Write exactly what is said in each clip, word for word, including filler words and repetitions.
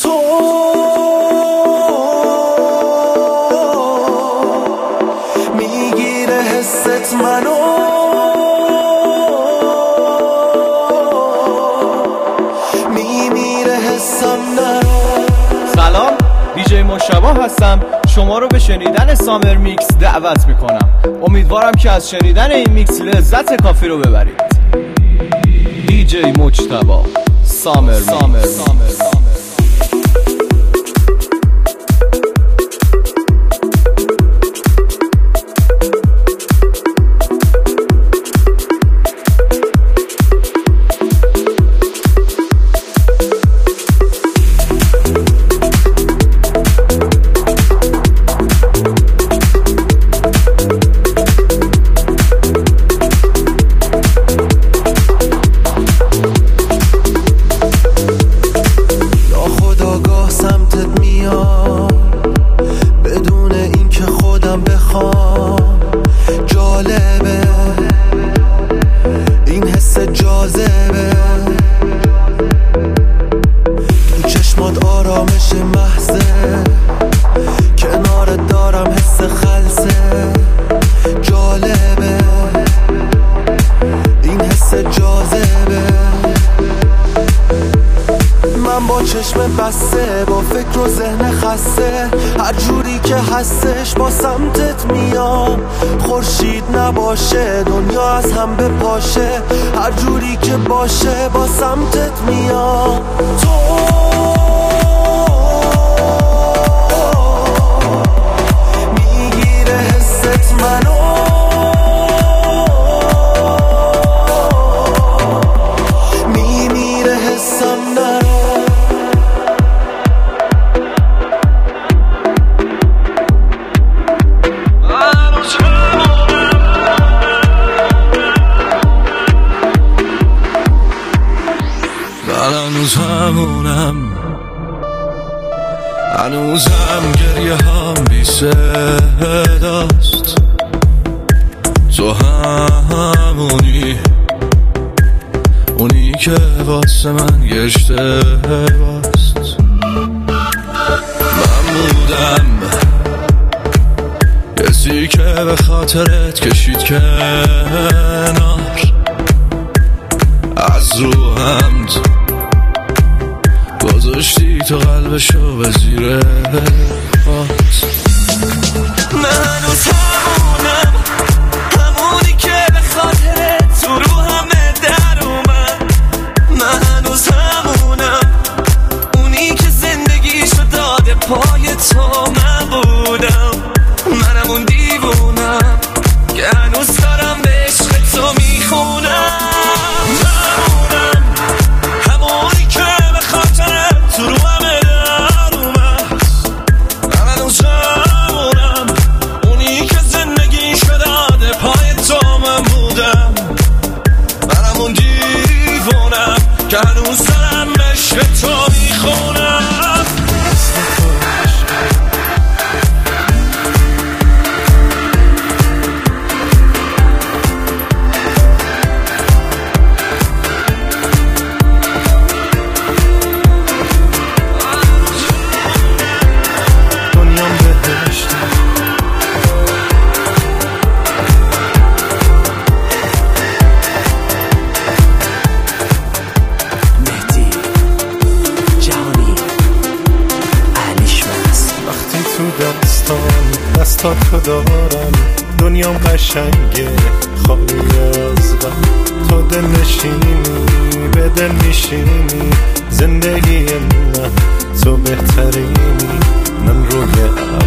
تو میگیره حست منو، میمیره حسم نرو. سلام، دیجی مشتبه هستم. شما رو به شنیدن سامر میکس دعوت میکنم. امیدوارم که از شنیدن این میکس لذت کافی رو ببرید. دیجی مجتبی سامر سامر سامر بدون اینکه خودم بخوام. جالبه این حس جاذبه، تو چشمات آرامش محضه، کنارت دارم حس خلسه. جالبه این حس جاذبه، من با چشم بسته، با فکر و ذهن خسته، هر جوری که هستش با سمتت میام. خورشید نباشه دنیا از هم بپاشه، هر جوری که باشه با سمتت میام. تو میگیره حست منو، میمیره حسم نرو. هنوز همونم، هنوزم گریه هم بی صداست. تو همونی، اونی که واسه من یه اشتباست. من بودم کسی که به خاطرت کشید کنار، از روحم گذاشتی تو قلبشو به زیر پات. من هنوز همونم، همونی که به خاطرت تو روحم در اومد. من هنوز همونم، اونی که زندگیشو داده پای تو. من بودم، منم اون دیوونم که هنوز دارم به عشق تو میخونم. که هنوز دارم عشق تو میخونم. دنیام بهشت، دستاتو دارم، دنیام قشنگه خالی از غم. تو دل نشینی، به دل میشینی، زندگی من تو بهترینی. من روی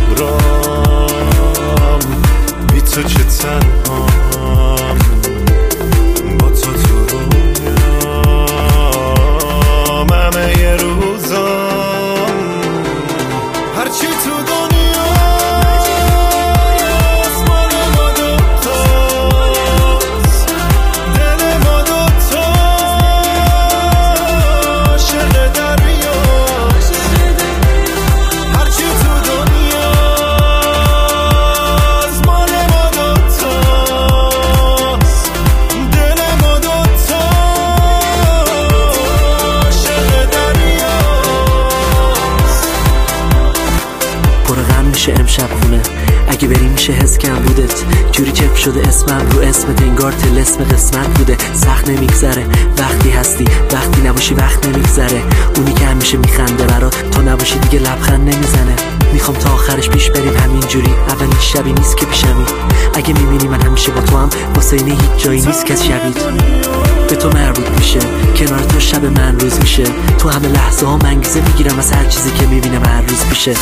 ابرام بی تو چه تنهام، با تو تو رویام همه یه روزام. هرچی تو دنیا تو میشه امشب خونه. اگه بریم میشه حس کم بودت، جوری چپ شده اسمم رو اسمت، انگار طلسم قسمت بوده. سخت نمیگذره وقتی هستی، وقتی نباشی وقت نمیگذره. اونی که همیشه میخنده برات، تا نباشی دیگه لبخند نمیزنه. میخوام تا آخرش پیش بریم همینجوری، اولین شبی نیست که پیشمی. اگه میبینی من همیشه با تو هم، واسه اینه هیچ جایی نیست که شبید به تو مربوط میشه. کنار تو شب من روز میشه، تو همه لحظه ها انگیزه میگیرم از هر چیزی که میبینم هر روز پیشه.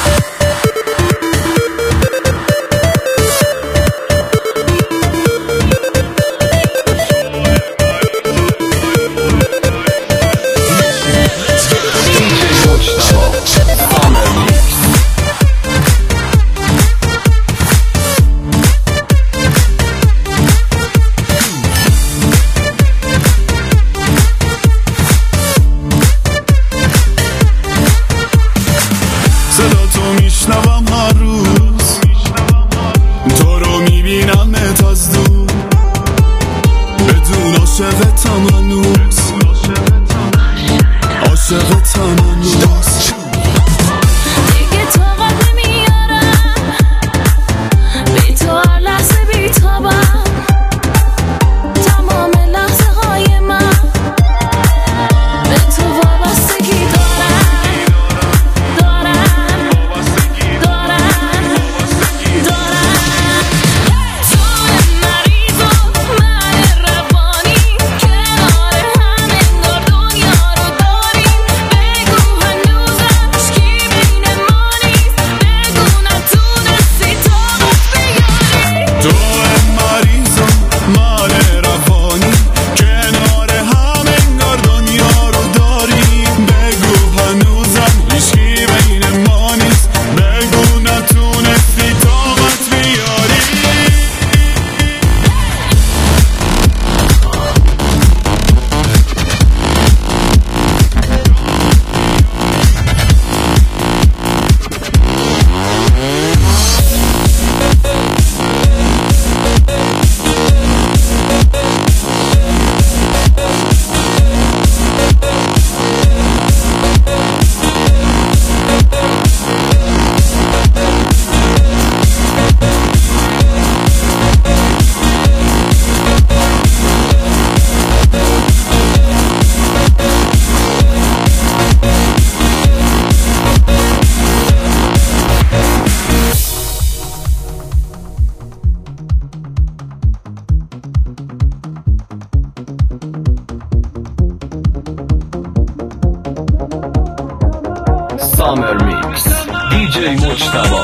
میشنوم هر روز، تو رو میبینمت از دور، بدون عاشقتم هنوز، عاشقتم هنوز. دیگه طاقت نمیارم، بی تو هر لحظه بیتابم. تمام لحظه های من به تو وابستگی دارم، دارم دارم دارم. تو مریض و من روانی، کنار هم انگار دنیا رو داریم. بگو هنوزم هیچکی بین ما نیست، بگو نتونستی طاقت بیاری. تو مریض و من روانی، کنار هم انگار دنیا رو داریم. بگو هنوزم هیچکی بین ما نیست، بگو نتونستی طاقت بیاری. Summer Mix دیجی مجتبی.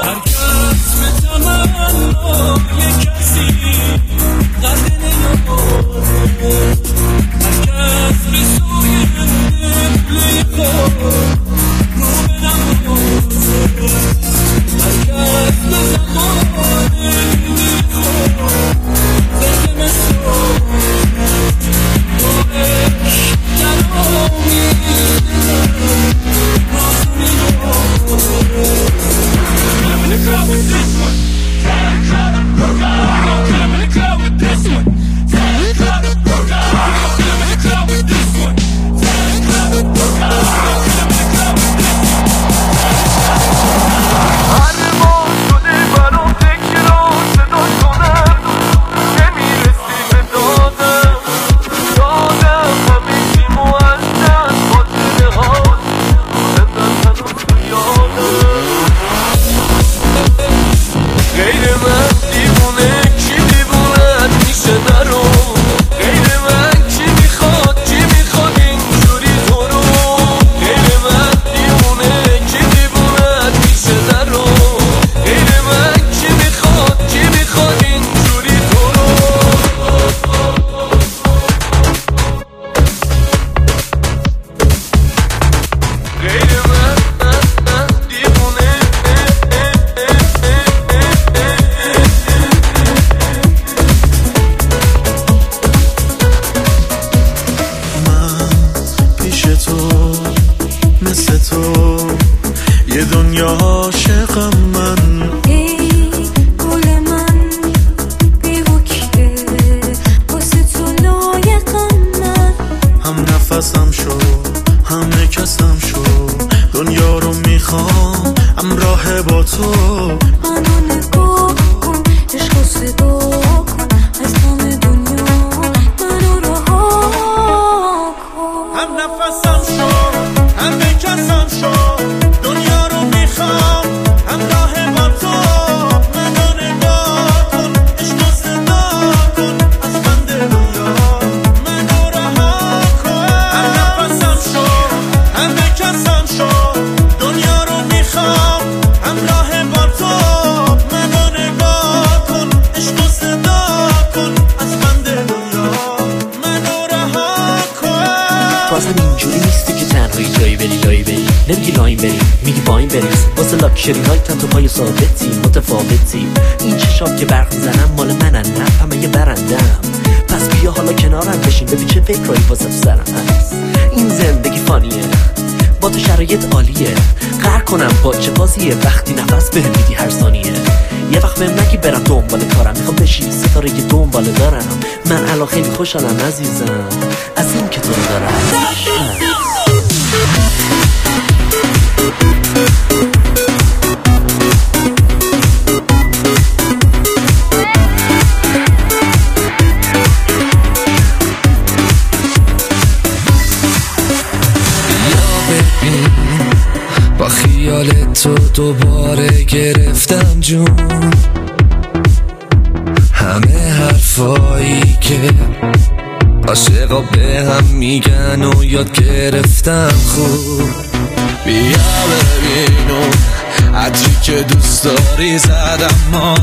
نفسم شو، هم نکسم شو، دنیا رو میخوام همراه با تو. منو نگاه کن، عشق و صدا کن، از تمام دنیا منو رها کن. هم نفسم شو، هم بکسم شو، دنیا رو میخوام همراه با تو. منو نگاه کن، عشق و صدا کن، از بند دنیا منو رها کن. هم نفسم شو، هم بکسم شو، دنیا رو میخوام همراه با تو. منو نگاه کن، عشق و صدا کن، از بند دنیا منو رها کن. بازم اینجوری نیستی که تنهایی جایی بری لایی بری، نمیگی لاین بری میگی پایین بریز. واسه لاکشری نایتم تو پای ثابتی متفاوتی. این چشام که برق میزنم مال منن، نه همه یه برندم. پس بیا حالا کنارم بشین ببین چه فکرایی واسه سرم هست. این زندگی فانیه با تو شرایط عالیه. قهر کنم با چه بازیه وقتی نفس بهم میدی هر ثانیه. یه وقت بهم نگی برم دنبال کارم، میخوام بشی ستاره که دنبال دارم. من الان خیلی خوشحالم عزیزم از این که تو رو دارم. با خیال تو دوباره گرفتم جون. همه حرفایی که عاشقا به هم میگن و یاد گرفتم خوب. بیا ببین اون عطری که دوست داری زدم ما،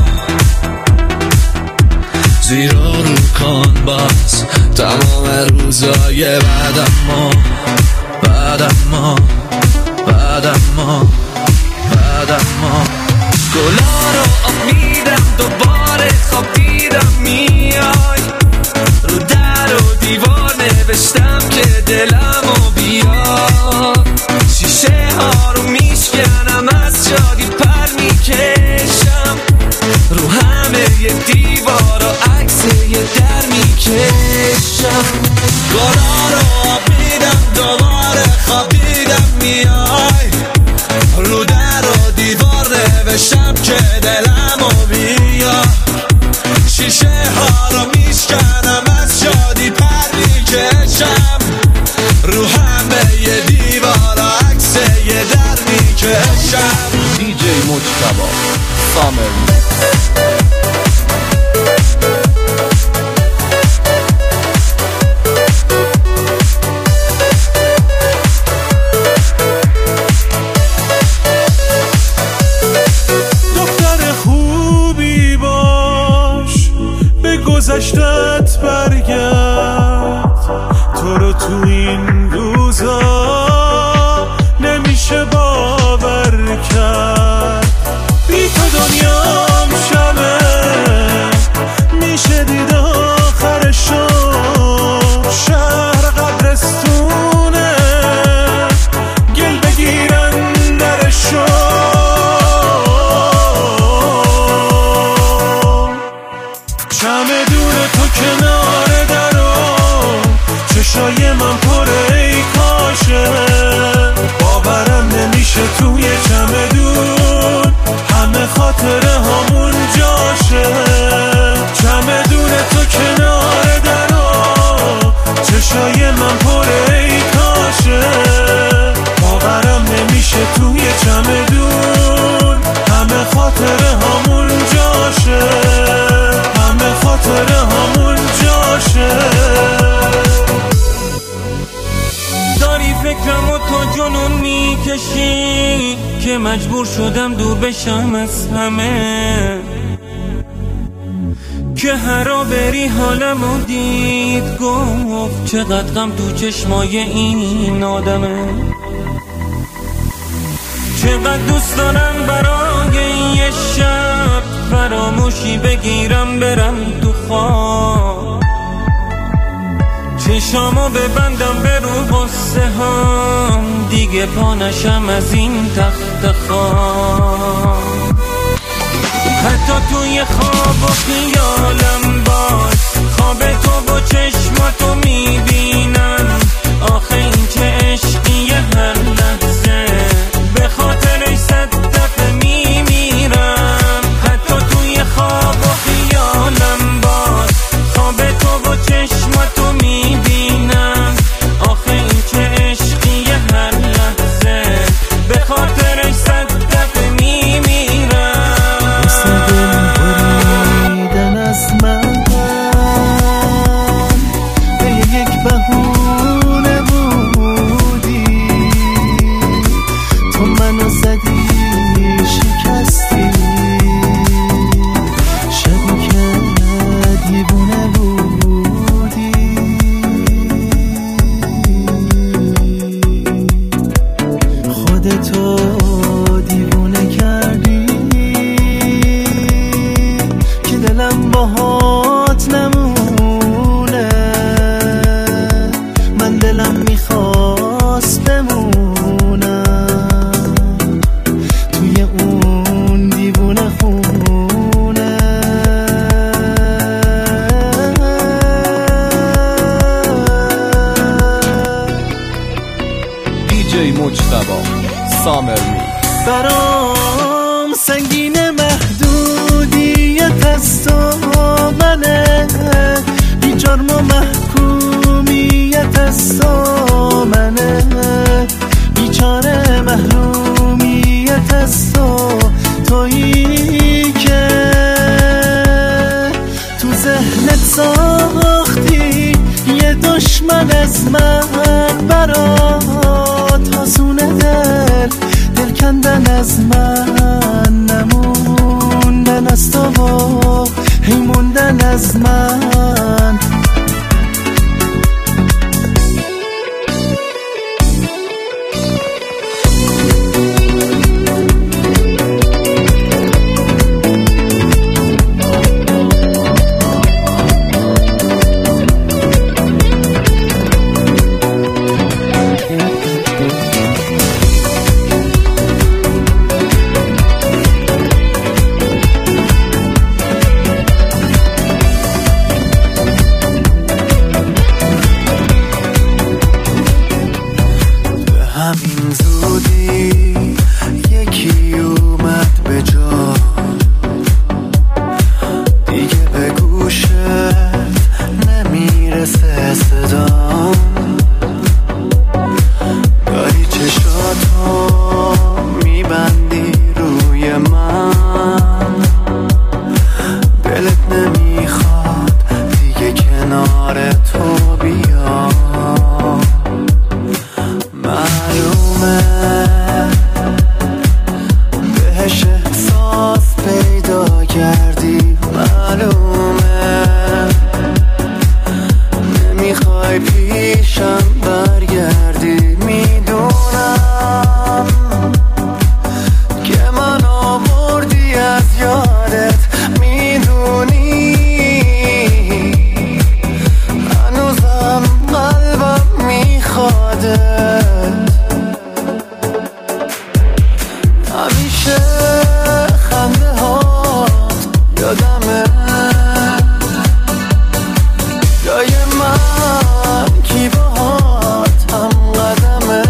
زیرا رو کن باز تمام روزای بعدم ما بعدم ما بعدم ما بعدم ما. گلا رو آب میدم دوباره خواب دیدم میای. رو در و دیوار نوشتم که دلمو بیار. شیشه ها رو میشکنم از شادی پر میکشم. رو همه یه دیوار و عکس یه در میکشم. گلا رو آب میدم دوباره خواب دیدم میای. رو در و دیوار نوشتم که دلمو بیا. شیشه ها رو میشکنم از شادی پر میکشم. رو همه یه دیوار و عکس یه در میکشم. دیجی مجتبی سامر. گذشتت برگرد، تو رو تو این روزا نمیشه باور کرد. بی تو دنیام شبه میشه دید آخرشو. شهر قبرستونه گل بگیرن درشو. چمدون تو کنار درو چشای من پر ای کاشه. باورم نمیشه توی چمدون همه خاطره همون جاشه. چمدون تو کنار درو چشای من پر ای کاشه. باورم نمیشه توی چمدون همه خاطره همون جاشه. همه خاطره همون جاشه. داری فکرمو تو جنون میکشی که مجبور شدم دور بشم از همه. که هرا بری حالمو دید گفت چقدر غم تو چشمای این آدمه. چقدر دوست دارم برای یه شب فراموشی بگیرم برم تو خواب. چشامو ببندم به رو غصه هم دیگه پا نشم از این تخت خواب. حتی توی خواب و خیالم باز خواب تو با چشماتو میبینم. آخه این چه عشقیه هر لحظه خودتو دیوونه کردی که دلم باهات نمونه. من دلم میخواست بمونم توی اون دیوونه خونه. دیجی مجتبی سامر می برام سنگین محدودیت است و منه، بی جرم و محکومیت است و منه، بیچاره محرومیت است و تویی که تو ذهنت ساختی یه دشمن از من. برات حسونه دل دل کندن از من، نموندن از تو و هی موندن از من. همین زودی یکی اومد به جا، دیگه به گوشت نمیرسه صدام. داری چشاتو میبندی روی من، دلت نمیخواد دیگه کنار تو بیام. معلومه بهش احساس پیدا کردی، معلومه نمیخوای پیشم برگردی. میدونم که من آوردی از یادت، میدونی هنوزم قلبم میخواده. همیشه خنده ها یادمه، جای من کی باهات هم قدمه.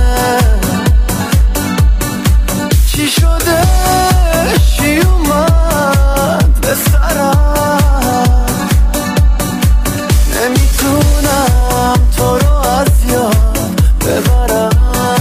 چی شده چی اومد به سرم، نمیتونم تو رو از یاد ببرم.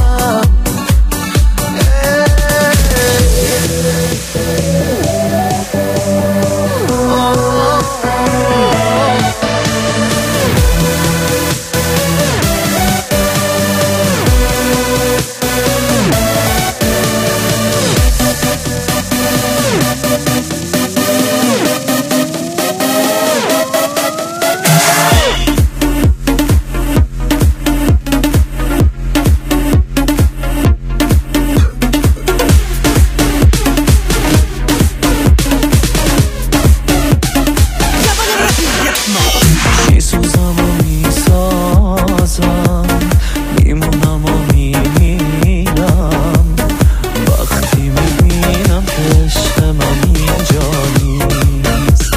میسوزم و میسازم، میمونم و میمیرم وقتی میبینم که عشق من اینجا نیست.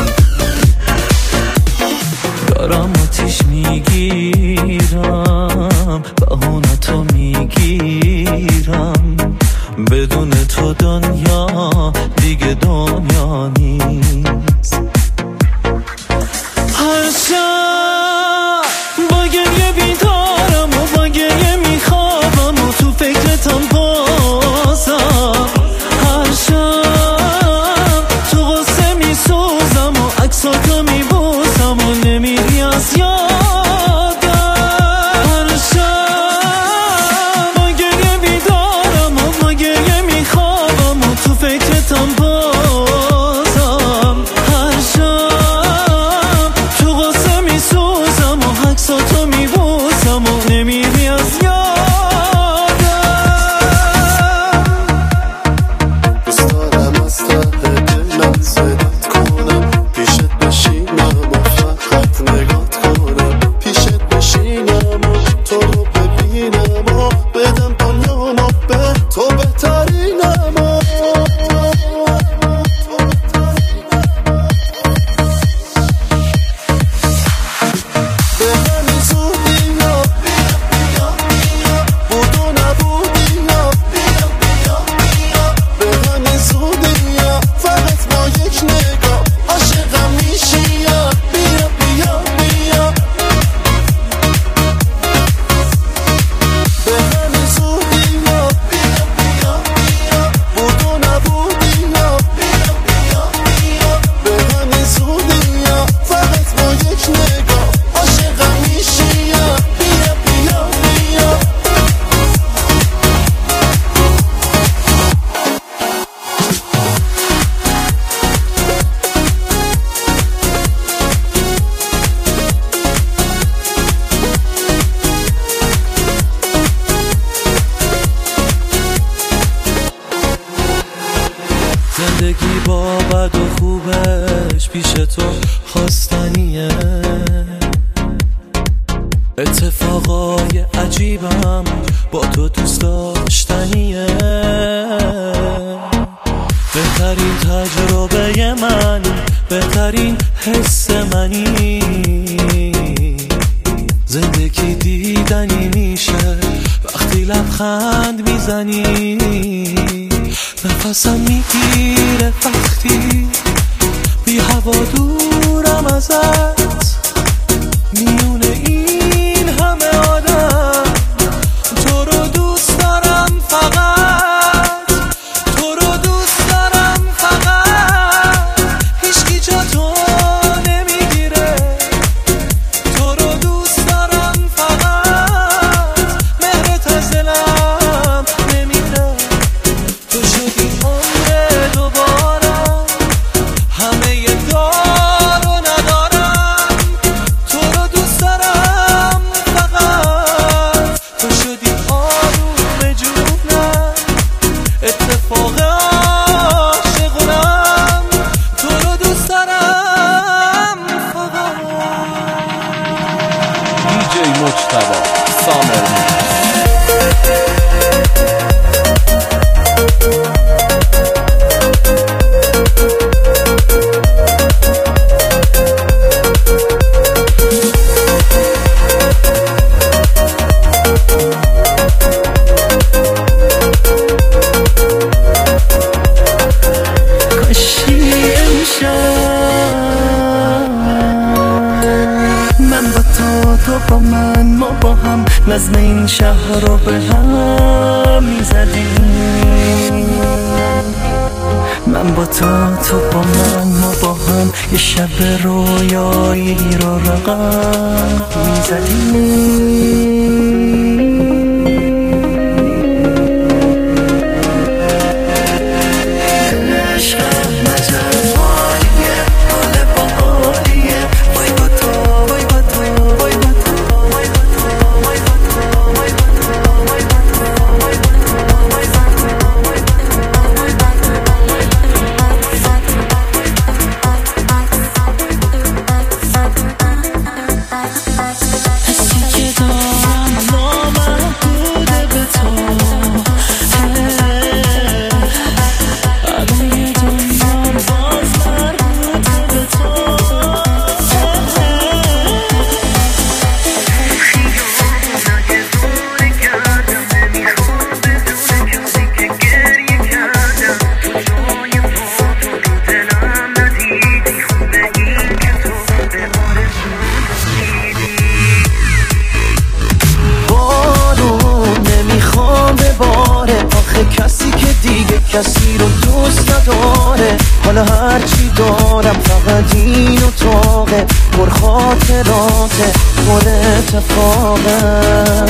دارم آتیش میگیرم، بهونتو میگیرم، بدون تو دنیا دیگه دنیا نیست. هر شب با گریه بیدارم و با گریه میخوابم و تو فکرتم بازم. هر شب تو غصه میسوزم و عکساتو میبوسم و نمیری از یادم. هر شب با گریه بیدارم و با گریه میخوابم و تو فکرتم بازم. زندگی با بد و خوبش پیش تو خواستنیه، اتفاقای عجیبم با تو دوست داشتنیه. بهترین تجربه من، بهترین حس منی، زندگی دیدنی میشه وقتی لبخند میزنی. نفسم میگیره وقتی بی هوا دورم ازت، میونه این همه آدم تو رو دوست دارم، فقط تو رو دوست دارم، فقط هیچکی جا تو نمیگیره. تو رو دوست دارم، فقط مهرت از دلم نمیره. تو شدی عمر دوباره، همه ی دار و ندارم. تو رو دوست دارم، فقط تو شدی آروم جونم، اتفاق عاشقونم. تو رو دوست دارم فقط. دیجی مجتبی سامر با من، ما با هم نظم این شهر رو به هم میزدیم. من با تو، تو با من، ما با هم یه شب رویایی رو رقم میزدیم. کسی که دیگه کسی رو دوست نداره، حالا هرچی دارم فقط این اتاقه، پر خاطراته، پر اتفاقه.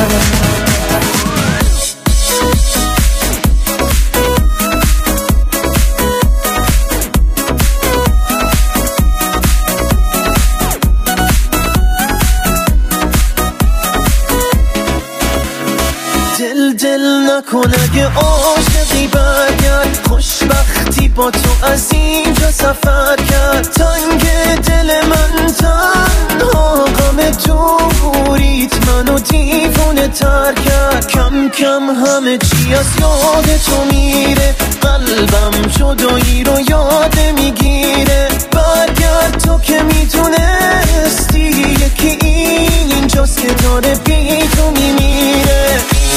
دل دل نکن اگه عاشقی برگرد، خوشبختی با تو از اینجا سفر کرد. تنگ دل من تنها غم دوریت منو دیوونه تر کرد. کم کم همه چی از یاد تو میره، قلبم جدایی رو یاد میگیره. برگرد تو که میتونستی، یکی اینجاست که داره بی تو میمیره.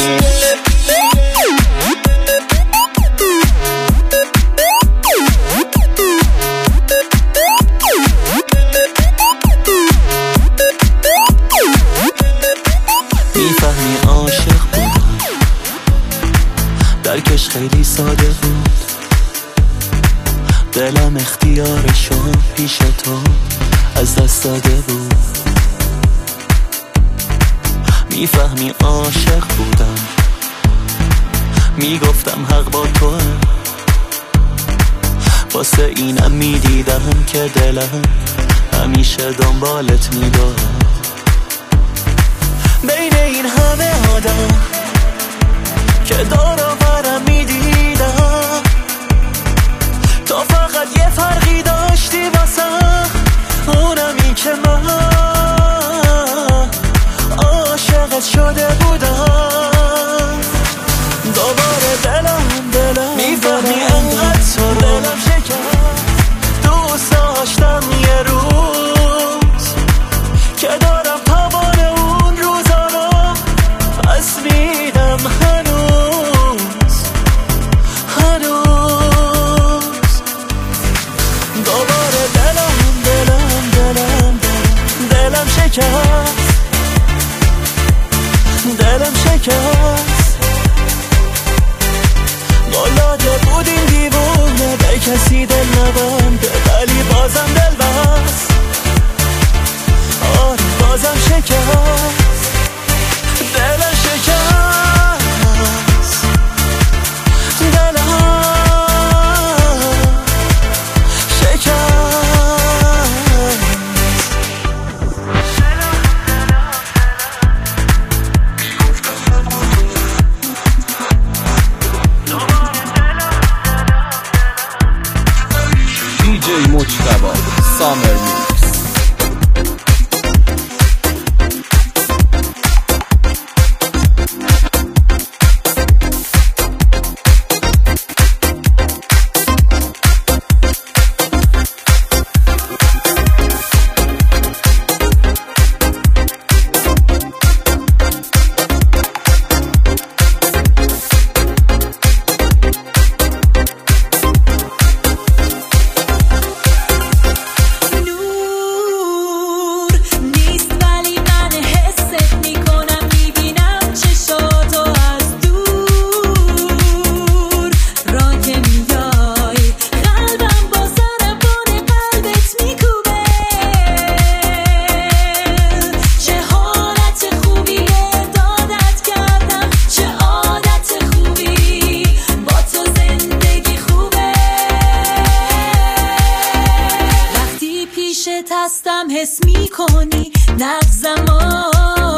میفهمی عاشق بودم، درکش خیلی ساده بود. دلم اختیارشو پیش تو از دست داده بود. میفهمی عاشق بودم، میگفتم حق با توه. واسه اینم میدیدم که دلم همیشه دنبالت میداره. بین این همه آدم که دور و برم میدیدم، تا شکست ملاده بود این دیوونه به کسی دل نبنده ولی بازم دل بست آره بازم شکست دل شکست دلم شکست دی جی مجتبی سامر میکس. هستم حس میکنی نغزمو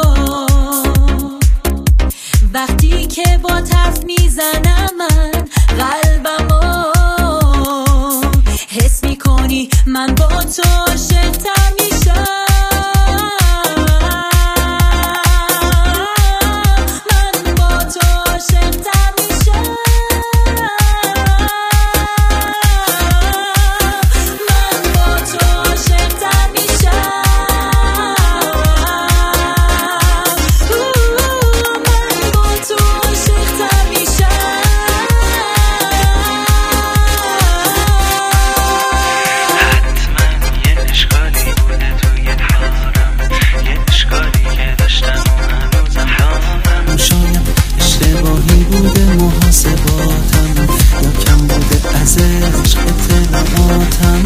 وقتی که با طرف میزنم من قلبمو حس میکنی من با تو عاشق‌تر میشم من با تو عاشق‌تر میشم من با تو عاشق‌تر میشم من با تو عاشق‌تر میشم حتما یه اشکالی بوده توی حالم یه اشکالی که داشتم و هنوزم دارم شاید اشتباهی بوده محاسباتم یا کم بوده از عشق اطلاعاتم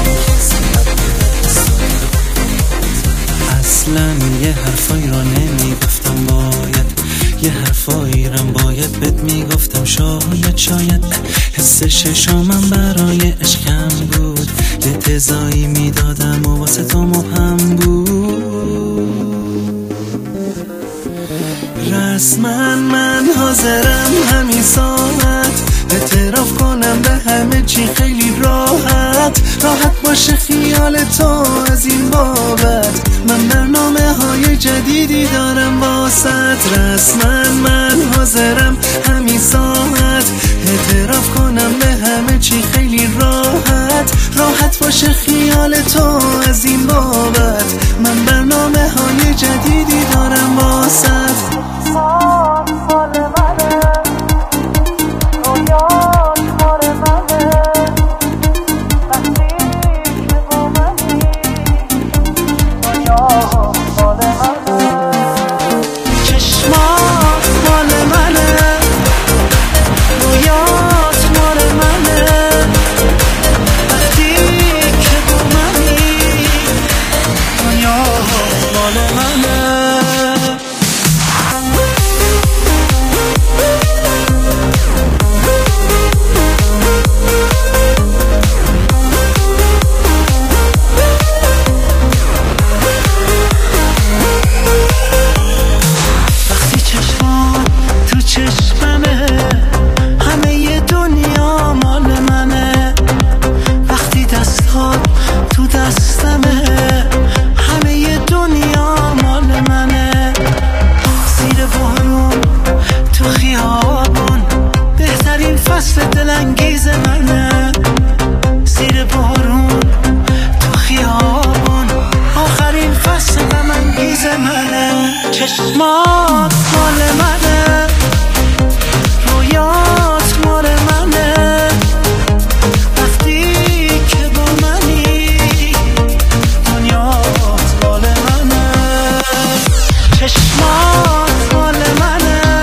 اصلا یه حرفایی رو نمیگفتم باید یه حرفایی رو باید بهت میگفتم شاید شاید حس ششامم برای عشقم بود یه تضایی میدادم و واسه تو مبهم بود رسما من حاضرم همین ساعت اعتراف کنم به همه چی خیلی راحت راحت باشه خیال تو از این بابت من برنامه های جدیدی دارم باست رسما من حاضرم همین ساعت اعتراف کنم به همه چی خیلی راحت راحت باشه خیال تو از این بابت من برنامه های جدیدی دارم باست چشمات مال منه رویات مال منه وقتی که با منی دنیات مال منه چشمات مال منه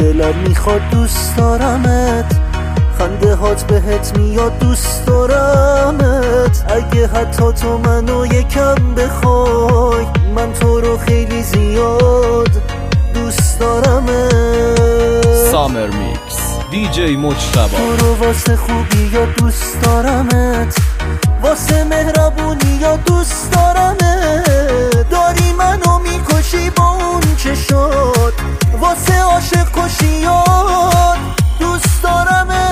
دلم میخواد دوست دارمت، خنده هات بهت میاد دوست دارمت. اگه حتی تو منو یکم بخوای، من تو رو خیلی زیاد دوست دارمت. سامر میکس دی جی مجتبی. تو رو واسه خوبی یا دوست دارمت، واسه مهربونی یا دوست دارمت. داری منو میکشی با اون چشات، واسه عاشق کشیات دوست دارمت.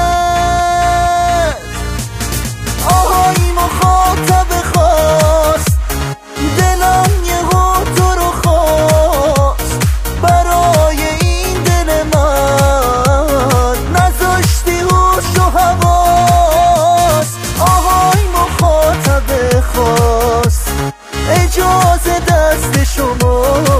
آهای مخاطب خواست، دلم یهو تو رو خواست. برای این دل من نذاشتی هوش و حواس. آهای مخاطب خواست، اجازه دست شما